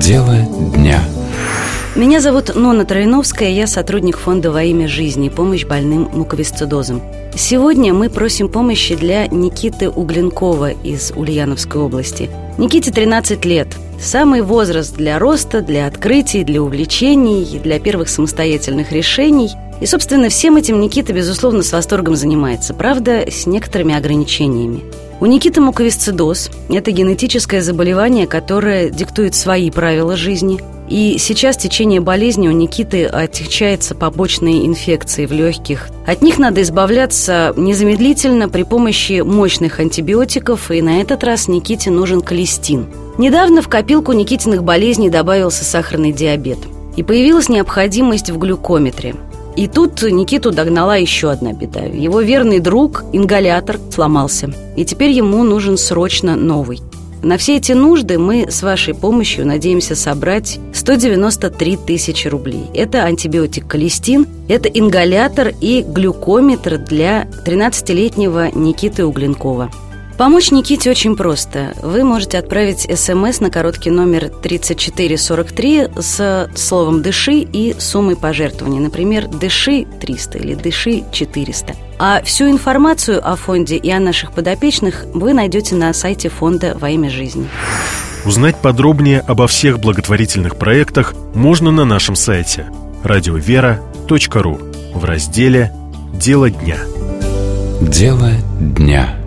Дело дня. Меня зовут Нонна Троиновская, я сотрудник фонда «Во имя жизни» и помощь больным муковисцидозом. Сегодня мы просим помощи для Никиты Угленкова из Ульяновской области. Никите 13 лет. Самый возраст для роста, для открытий, для увлечений, для первых самостоятельных решений. И, собственно, всем этим Никита, безусловно, с восторгом занимается. Правда, с некоторыми ограничениями. У Никиты муковисцидоз – это генетическое заболевание, которое диктует свои правила жизни. И сейчас течение болезни у Никиты отягчается побочной инфекцией в легких. От них надо избавляться незамедлительно при помощи мощных антибиотиков, и на этот раз Никите нужен колистин. Недавно в копилку Никитиных болезней добавился сахарный диабет, и появилась необходимость в глюкометре. И тут Никиту догнала еще одна беда. Его верный друг, ингалятор, сломался, и теперь ему нужен срочно новый. На все эти нужды мы с вашей помощью надеемся собрать 193 тысячи рублей. Это антибиотик колистин, это ингалятор и глюкометр для 13-летнего Никиты Угленкова. Помочь Никите очень просто. Вы можете отправить СМС на короткий номер 3443 с словом «Дыши» и суммой пожертвований. Например, «Дыши 300» или «Дыши 400». А всю информацию о фонде и о наших подопечных вы найдете на сайте фонда «Во имя жизни». Узнать подробнее обо всех благотворительных проектах можно на нашем сайте radiovera.ru в разделе «Дело дня». Дело дня.